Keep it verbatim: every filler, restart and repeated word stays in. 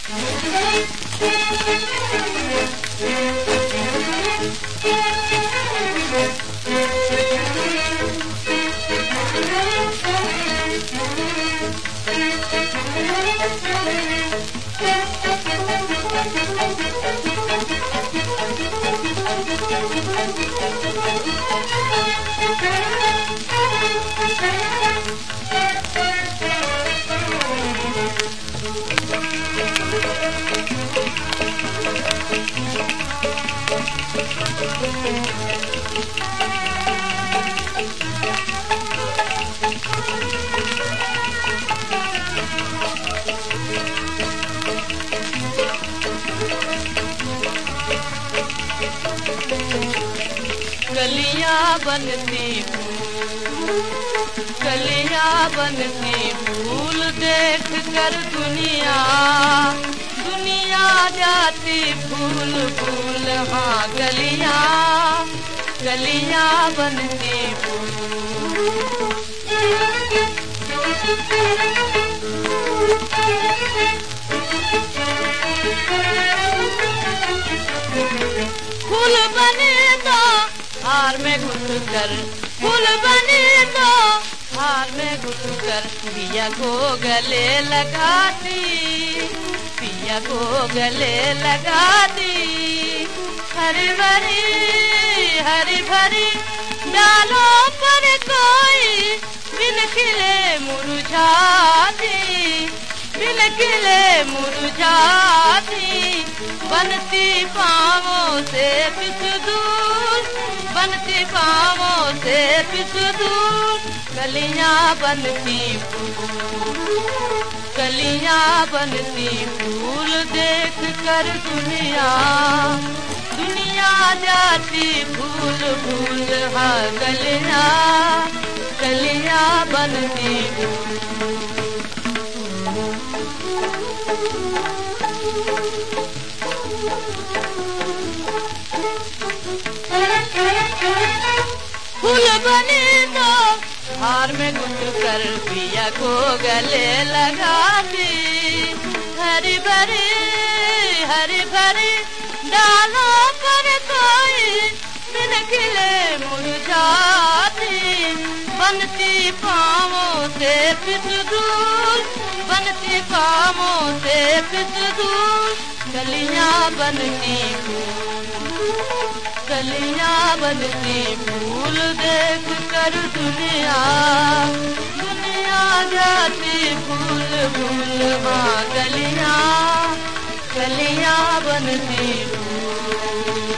कलियां बनती फूल, कलियां बनती फूल देख कर दुनिया, दुनिया जाती फूल फूल। हाँ कलियां, कलियां बनती फूल। फूल बने तो हार में घुस कर, फूल बने तो हार में घुस कर पिया को गले लगाती, पिया को गले लगाती। हरी भरी हरी भरी डालों पर कोई बिन खिले मुरझाती, बिन खिले मुरझाती। बनती पाँवों से पिस दूर, बनती पाँवों से पिस दूर। कलियां बनती फूल, कलियां बनती फूल देख कर दुनिया, दुनिया जाती फूल फूल। हाँ कलियां, कलियां बनती फूल। फूल बने तो हार में घुस कर पिया को गले लगाती। हरी भरी हरी भरी डालों पर कोई बिन खिले मुरझाती। बनती पाँवों से पिस दूर, बनती पाँवों से पिस दूर। कलियां बनती फूल, कलियां बनती फूल देख कर दुनिया, दुनिया जाती फूल फूल। हाँ कलियां, कलियां बनती फूल।